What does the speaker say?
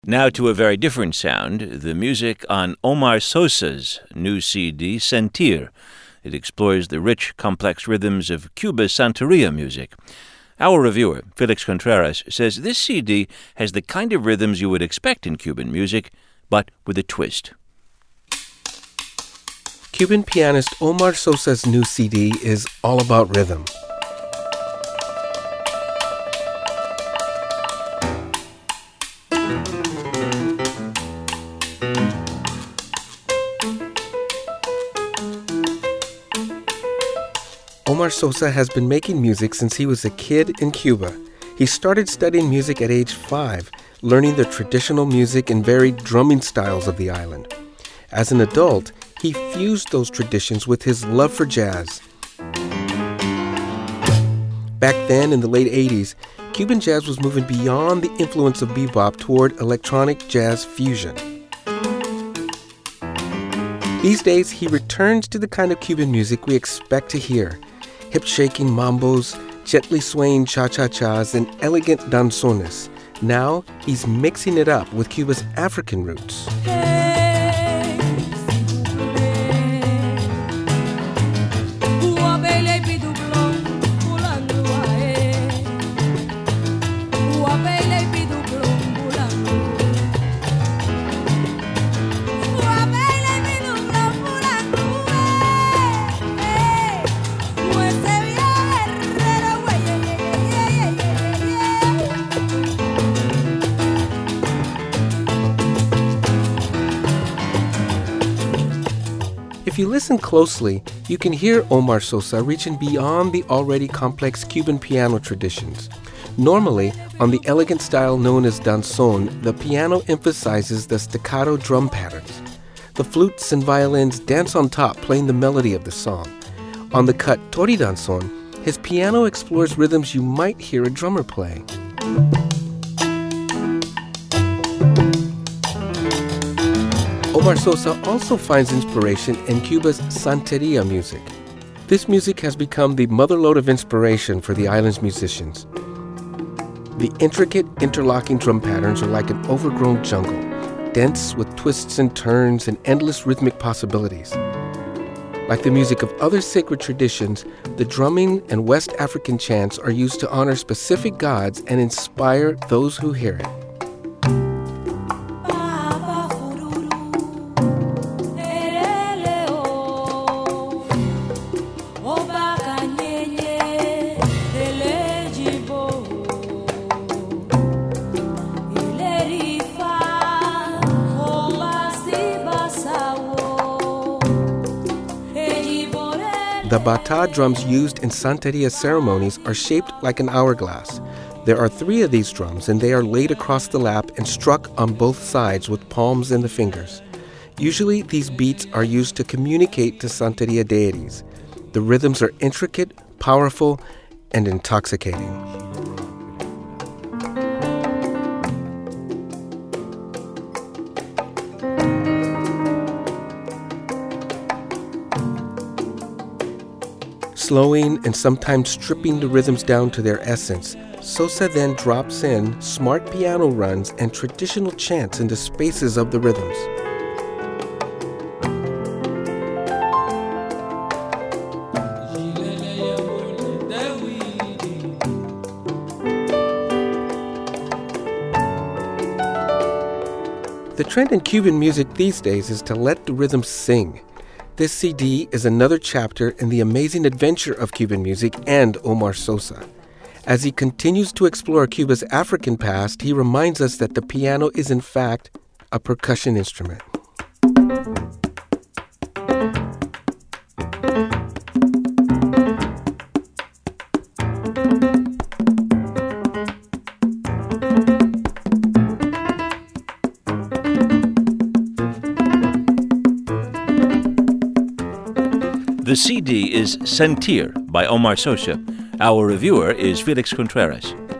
Now to a very different sound, the music on Omar Sosa's new CD, Sentir. It explores the rich, complex rhythms of Cuba's Santeria music. Our reviewer, Felix Contreras, says this CD has the kind of rhythms you would expect in Cuban music, but with a twist. Cuban pianist Omar Sosa's new CD is all about rhythm. Omar Sosa has been making music since he was a kid in Cuba. He started studying music at age 5, learning the traditional music and varied drumming styles of the island. As an adult, he fused those traditions with his love for jazz. Back then, in the late 80s, Cuban jazz was moving beyond the influence of bebop toward electronic jazz fusion. These days, he returns to the kind of Cuban music we expect to hear: hip-shaking mambos, gently swaying cha-cha-chas, and elegant danzones. Now, he's mixing it up with Cuba's African roots. If you listen closely, you can hear Omar Sosa reaching beyond the already complex Cuban piano traditions. Normally, on the elegant style known as danzón, the piano emphasizes the staccato drum patterns. The flutes and violins dance on top, playing the melody of the song. On the cut Tori Danzón, his piano explores rhythms you might hear a drummer play. Omar Sosa also finds inspiration in Cuba's Santeria music. This music has become the motherlode of inspiration for the island's musicians. The intricate, interlocking drum patterns are like an overgrown jungle, dense with twists and turns and endless rhythmic possibilities. Like the music of other sacred traditions, the drumming and West African chants are used to honor specific gods and inspire those who hear it. The bata drums used in Santeria ceremonies are shaped like an hourglass. There are 3 of these drums, and they are laid across the lap and struck on both sides with palms and the fingers. Usually, these beats are used to communicate to Santeria deities. The rhythms are intricate, powerful, and intoxicating. Slowing and sometimes stripping the rhythms down to their essence, Sosa then drops in smart piano runs and traditional chants in the spaces of the rhythms. The trend in Cuban music these days is to let the rhythms sing. This CD is another chapter in the amazing adventure of Cuban music and Omar Sosa. As he continues to explore Cuba's African past, he reminds us that the piano is in fact a percussion instrument. The CD is Sentir by Omar Sosa. Our reviewer is Felix Contreras.